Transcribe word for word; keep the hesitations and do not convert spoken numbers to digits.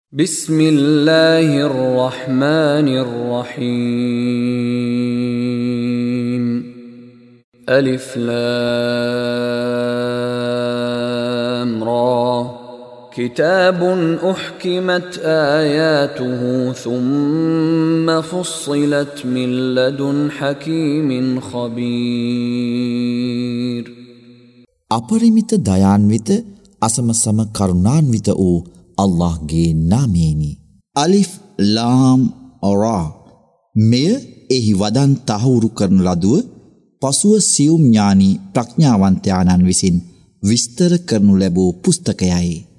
بسم الله الرحمن الرحيم ألف لام را كتاب أحكمت آياته ثم فصلت من لدن حكيم خبير අපරිමිත දයාන්විත අසමසම කරුණාන්විත වූ අල්ලාහ්ගේ නාමයෙනි. අලිෆ් ලාම් රා. මෙය එහි වදන් තහවුරු කරන ලදුව පසුව සියුම් ඥානී ප්‍රඥාවන්තයාණන් විසින් විස්තර කරනු ලැබූ පුස්තකයයි.